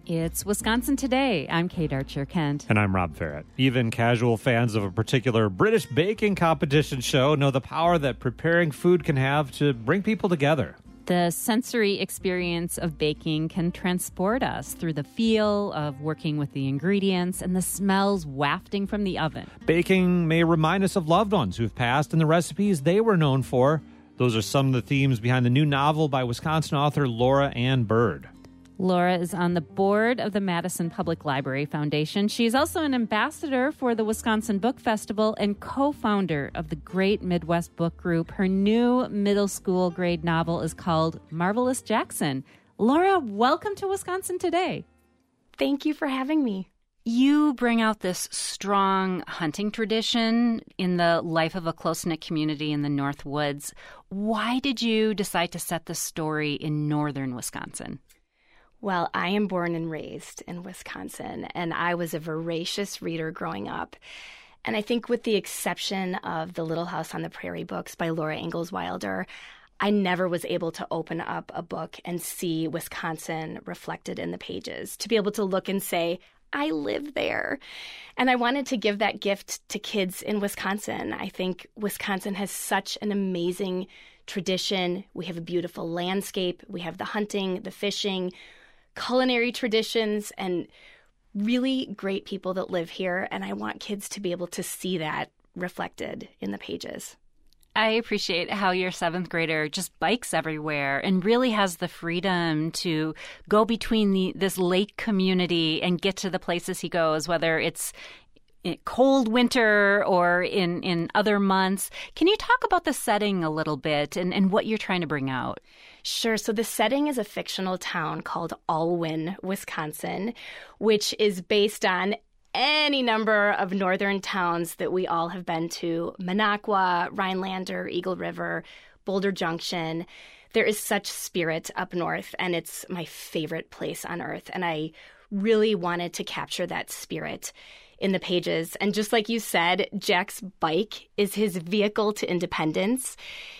It's Wisconsin Today. I'm Kate Archer-Kent. And I'm Rob Ferret. Even casual fans of a particular British baking competition show know the power that preparing food can have to bring people together. The sensory experience of baking can transport us through the feel of working with the ingredients and the smells wafting from the oven. Baking may remind us of loved ones who've passed and the recipes they were known for. Those are some of the themes behind the new novel by Wisconsin author Laura Ann Bird. Laura is on the board of the Madison Public Library Foundation. She's also an ambassador for the Wisconsin Book Festival and co-founder of the Great Midwest Book Group. Her new middle school grade novel is called Marvelous Jackson. Laura, welcome to Wisconsin Today. Thank you for having me. You bring out this strong hunting tradition in the life of a close-knit community in the North Woods. Why did you decide to set the story in northern Wisconsin? Well, I am born and raised in Wisconsin, and I was a voracious reader growing up. And I think with the exception of the Little House on the Prairie books by Laura Ingalls Wilder, I never was able to open up a book and see Wisconsin reflected in the pages, to be able to look and say, I live there. And I wanted to give that gift to kids in Wisconsin. I think Wisconsin has such an amazing tradition. We have a beautiful landscape. We have the hunting, the fishing, culinary traditions, and really great people that live here. And I want kids to be able to see that reflected in the pages. I appreciate how your seventh grader just bikes everywhere and really has the freedom to go between this lake community and get to the places he goes, whether it's in cold winter or in other months. Can you talk about the setting a little bit and what you're trying to bring out? Sure. So the setting is a fictional town called Alwyn, Wisconsin, which is based on any number of northern towns that we all have been to: Minocqua, Rhinelander, Eagle River, Boulder Junction. There is such spirit up north, and it's my favorite place on earth. And I really wanted to capture that spirit in the pages. And just like you said, Jack's bike is his vehicle to independence.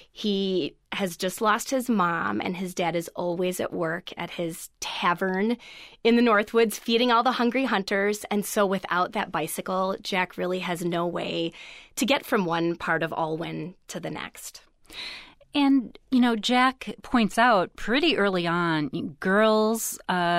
He has just lost his mom, and his dad is always at work at his tavern in the Northwoods feeding all the hungry hunters. And so without that bicycle, Jack really has no way to get from one part of Alwyn to the next. And, Jack points out pretty early on, girls,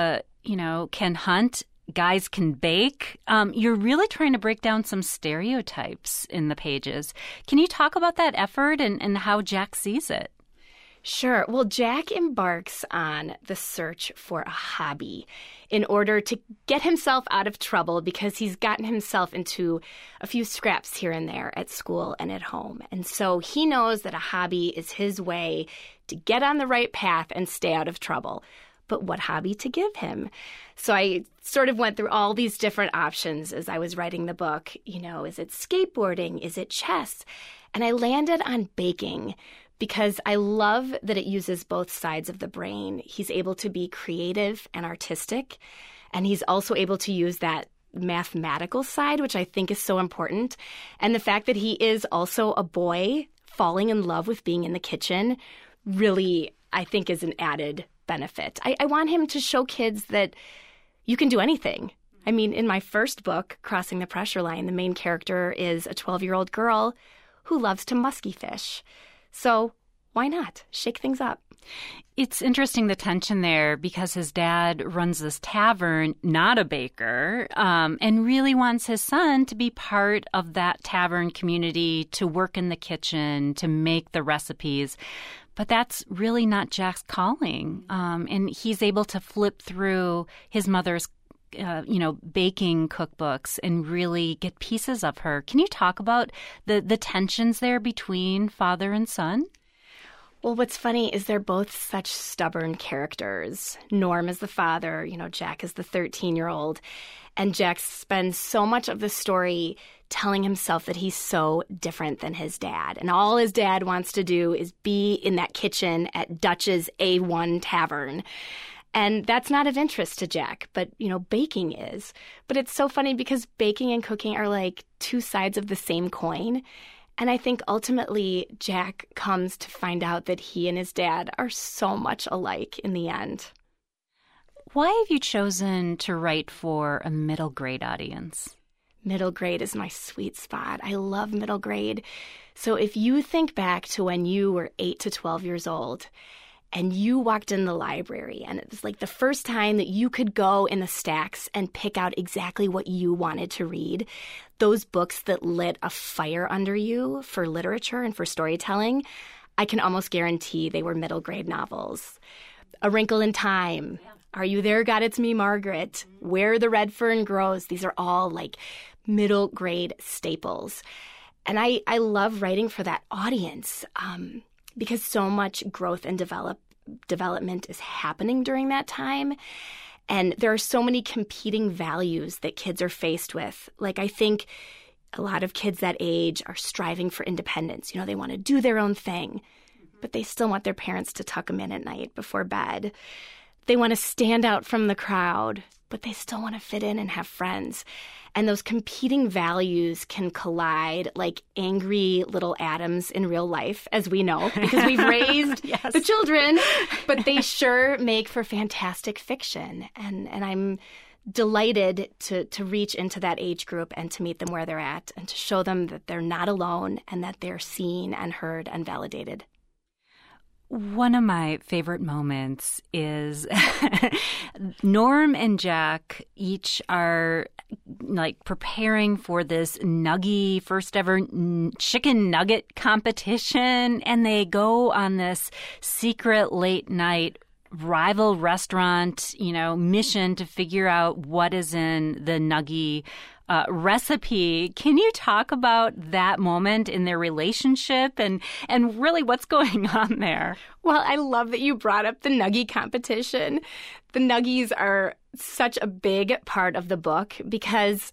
can hunt. Guys can bake. You're really trying to break down some stereotypes in the pages. Can you talk about that effort and how Jack sees it? Sure. Well, Jack embarks on the search for a hobby in order to get himself out of trouble because he's gotten himself into a few scraps here and there at school and at home. And so he knows that a hobby is his way to get on the right path and stay out of trouble. But what hobby to give him? So I sort of went through all these different options as I was writing the book. Is it skateboarding? Is it chess? And I landed on baking because I love that it uses both sides of the brain. He's able to be creative and artistic, and he's also able to use that mathematical side, which I think is so important. And the fact that he is also a boy falling in love with being in the kitchen really, I think, is an added benefit. I want him to show kids that you can do anything. I mean, in my first book, Crossing the Pressure Line, the main character is a 12-year-old girl who loves to musky fish. So why not shake things up? It's interesting, the tension there, because his dad runs this tavern, not a baker, and really wants his son to be part of that tavern community, to work in the kitchen, to make the recipes. But that's really not Jack's calling. And he's able to flip through his mother's, baking cookbooks and really get pieces of her. Can you talk about the tensions there between father and son? Well, what's funny is they're both such stubborn characters. Norm is the father, Jack is the 13-year-old. And Jack spends so much of the story telling himself that he's so different than his dad. And all his dad wants to do is be in that kitchen at Dutch's A1 Tavern. And that's not of interest to Jack, but, baking is. But it's so funny because baking and cooking are like two sides of the same coin. And I think ultimately Jack comes to find out that he and his dad are so much alike in the end. Why have you chosen to write for a middle grade audience? Middle grade is my sweet spot. I love middle grade. So if you think back to when you were 8 to 12 years old and you walked in the library and it was like the first time that you could go in the stacks and pick out exactly what you wanted to read, those books that lit a fire under you for literature and for storytelling, I can almost guarantee they were middle grade novels. A Wrinkle in Time. Yeah. Are You There, God? It's Me, Margaret. Where the Red Fern Grows. These are all like middle grade staples. And I love writing for that audience because so much growth and development is happening during that time. And there are so many competing values that kids are faced with. Like, I think a lot of kids that age are striving for independence. You know, they want to do their own thing, but they still want their parents to tuck them in at night before bed. They want to stand out from the crowd, but they still want to fit in and have friends. And those competing values can collide like angry little atoms in real life, as we know, because we've raised the children. But they sure make for fantastic fiction. And I'm delighted to reach into that age group and to meet them where they're at and to show them that they're not alone and that they're seen and heard and validated. One of my favorite moments is Norm and Jack each are like preparing for this Nuggie first ever chicken nugget competition, and they go on this secret late night rival restaurant, mission to figure out what is in the Nuggie recipe. Can you talk about that moment in their relationship and really what's going on there? Well, I love that you brought up the Nuggie competition. The Nuggies are such a big part of the book because,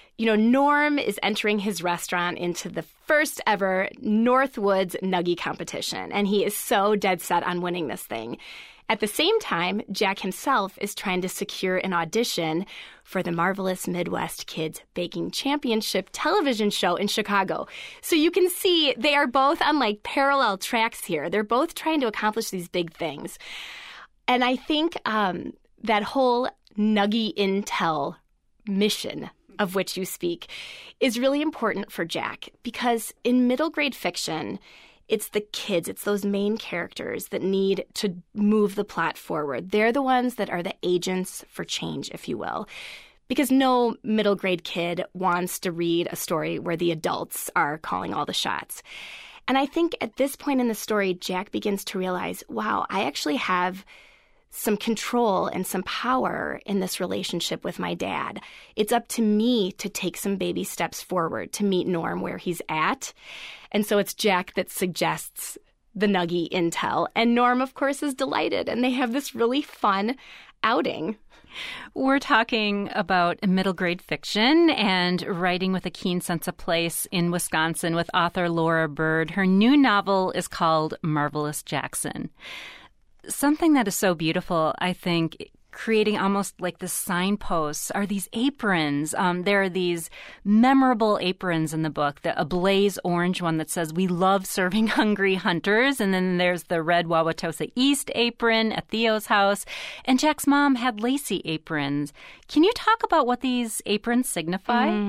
Norm is entering his restaurant into the first ever Northwoods Nuggie competition, and he is so dead set on winning this thing. At the same time, Jack himself is trying to secure an audition for the Marvelous Midwest Kids Baking Championship television show in Chicago. So you can see they are both on like parallel tracks here. They're both trying to accomplish these big things. And I think that whole Nuggie Intel mission of which you speak is really important for Jack because in middle grade fiction, it's the kids, it's those main characters that need to move the plot forward. They're the ones that are the agents for change, if you will. Because no middle grade kid wants to read a story where the adults are calling all the shots. And I think at this point in the story, Jack begins to realize, wow, I actually have some control and some power in this relationship with my dad. It's up to me to take some baby steps forward to meet Norm where he's at. And so it's Jack that suggests the Nuggie Intel. And Norm, of course, is delighted. And they have this really fun outing. We're talking about middle grade fiction and writing with a keen sense of place in Wisconsin with author Laura Bird. Her new novel is called Marvelous Jackson. Something that is so beautiful, I think, creating almost like the signposts are these aprons. There are these memorable aprons in the book, a blaze orange one that says, "We love serving hungry hunters." And then there's the red Wauwatosa East apron at Theo's house. And Jack's mom had lacy aprons. Can you talk about what these aprons signify?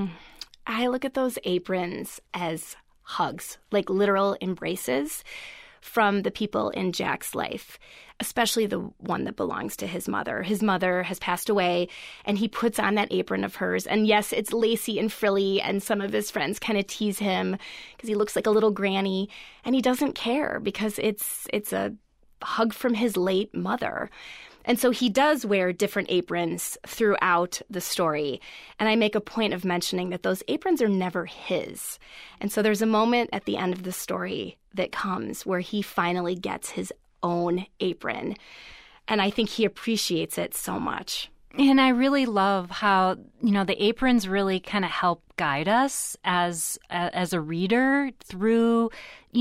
I look at those aprons as hugs, like literal embraces from the people in Jack's life, especially the one that belongs to his mother. His mother has passed away, and he puts on that apron of hers. And yes, it's lacy and frilly, and some of his friends kind of tease him because he looks like a little granny, and he doesn't care because it's a hug from his late mother. And so he does wear different aprons throughout the story. And I make a point of mentioning that those aprons are never his. And so there's a moment at the end of the story that comes where he finally gets his own apron. And I think he appreciates it so much. And I really love how, the aprons really kind of help guide us as a reader through,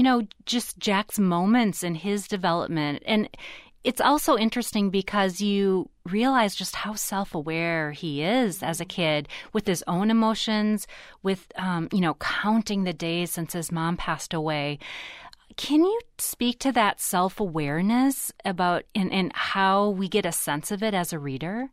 just Jack's moments in his development. And it's also interesting because you realize just how self-aware he is as a kid with his own emotions, with, counting the days since his mom passed away. Can you speak to that self-awareness about and how we get a sense of it as a reader?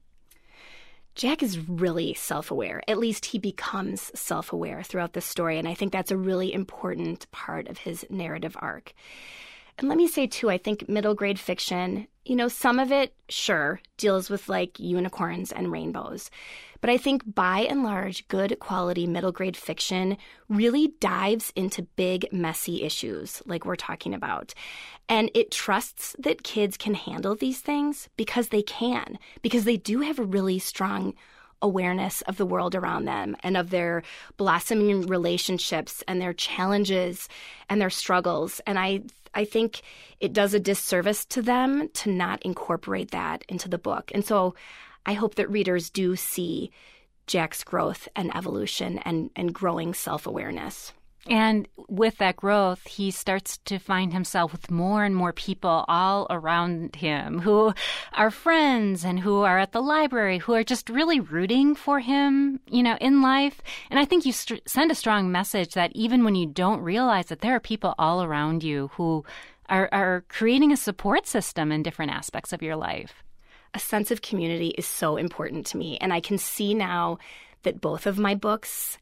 Jack is really self-aware. At least he becomes self-aware throughout the story, and I think that's a really important part of his narrative arc. And let me say, too, I think middle grade fiction, some of it, sure, deals with like unicorns and rainbows. But I think by and large, good quality middle grade fiction really dives into big, messy issues like we're talking about. And it trusts that kids can handle these things because they can, because they do have a really strong awareness of the world around them and of their blossoming relationships and their challenges and their struggles. And I think it does a disservice to them to not incorporate that into the book. And so I hope that readers do see Jack's growth and evolution and growing self-awareness. And with that growth, he starts to find himself with more and more people all around him who are friends and who are at the library, who are just really rooting for him, in life. And I think you send a strong message that even when you don't realize that there are people all around you who are creating a support system in different aspects of your life. A sense of community is so important to me. And I can see now that both of my books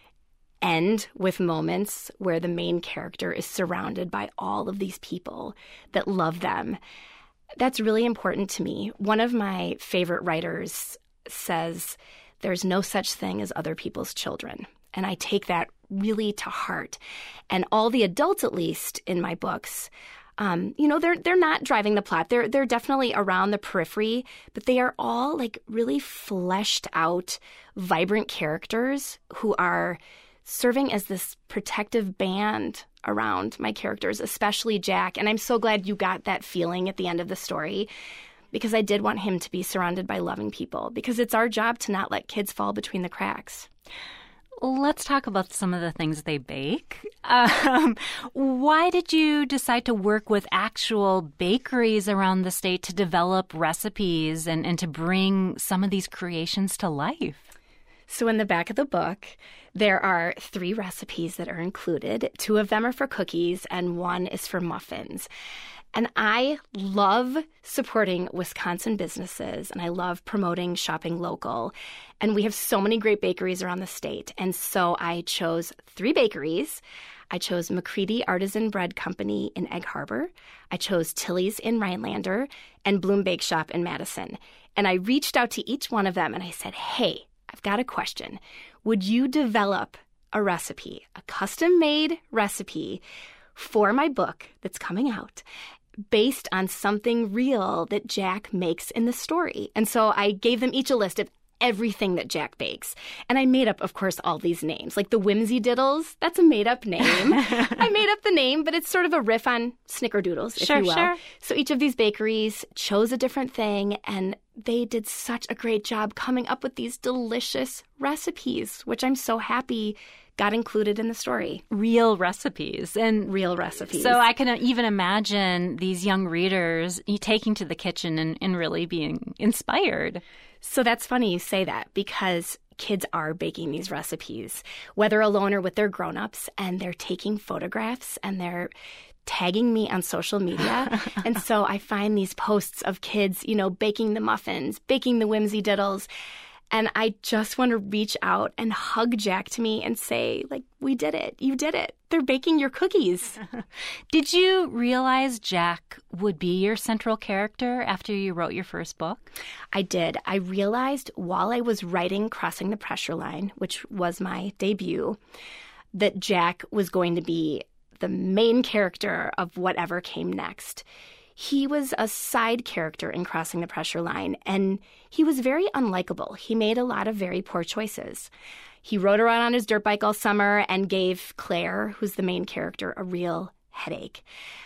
end with moments where the main character is surrounded by all of these people that love them. That's really important to me. One of my favorite writers says, "There's no such thing as other people's children." And I take that really to heart. And all the adults, at least in my books, they're not driving the plot. They're definitely around the periphery, but they are all like really fleshed out, vibrant characters who are serving as this protective band around my characters, especially Jack. And I'm so glad you got that feeling at the end of the story, because I did want him to be surrounded by loving people, because it's our job to not let kids fall between the cracks. Let's talk about some of the things they bake. Why did you decide to work with actual bakeries around the state to develop recipes and to bring some of these creations to life? So in the back of the book, there are 3 recipes that are included. 2 of them are for cookies and 1 is for muffins. And I love supporting Wisconsin businesses, and I love promoting shopping local. And we have so many great bakeries around the state. And so I chose 3 bakeries. I chose McCready Artisan Bread Company in Egg Harbor. I chose Tilly's in Rhinelander and Bloom Bake Shop in Madison. And I reached out to each one of them and I said, "Hey, I've got a question. Would you develop a recipe, a custom-made recipe for my book that's coming out based on something real that Jack makes in the story?" And so I gave them each a list of everything that Jack bakes. And I made up, of course, all these names. Like the Whimsy Diddles, that's a made-up name. I made up the name, but it's sort of a riff on Snickerdoodles, if you will. Sure. So each of these bakeries chose a different thing, and they did such a great job coming up with these delicious recipes, which I'm so happy got included in the story. Real recipes. And real recipes. So I can even imagine these young readers taking to the kitchen and really being inspired. So that's funny you say that, because kids are baking these recipes, whether alone or with their grown-ups, and they're taking photographs and they're tagging me on social media. And so I find these posts of kids, baking the muffins, baking the Whimsy Diddles. And I just want to reach out and hug Jack to me and say, like, we did it. You did it. They're baking your cookies. Did you realize Jack would be your central character after you wrote your first book? I did. I realized while I was writing Crossing the Pressure Line, which was my debut, that Jack was going to be the main character of whatever came next. He was a side character in Crossing the Pressure Line, and he was very unlikable. He made a lot of very poor choices. He rode around on his dirt bike all summer and gave Claire, who's the main character, a real headache.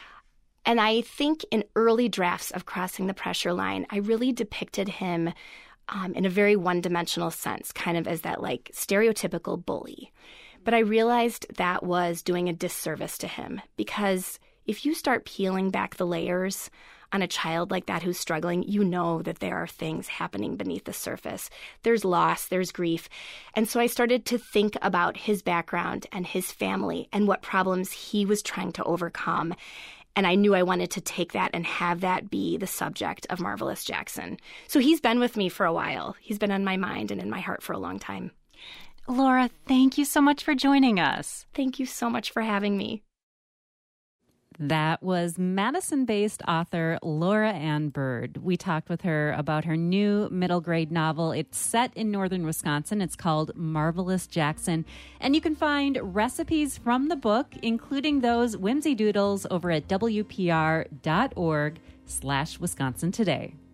And I think in early drafts of Crossing the Pressure Line, I really depicted him in a very one-dimensional sense, kind of as that like stereotypical bully. But I realized that was doing a disservice to him, because if you start peeling back the layers on a child like that who's struggling, you know that there are things happening beneath the surface. There's loss, there's grief. And so I started to think about his background and his family and what problems he was trying to overcome. And I knew I wanted to take that and have that be the subject of Marvelous Jackson. So he's been with me for a while. He's been on my mind and in my heart for a long time. Laura, thank you so much for joining us. Thank you so much for having me. That was Madison-based author Laura Ann Bird. We talked with her about her new middle grade novel. It's set in northern Wisconsin. It's called Marvelous Jackson. And you can find recipes from the book, including those whimsy doodles, over at WPR.org/Wisconsin Today.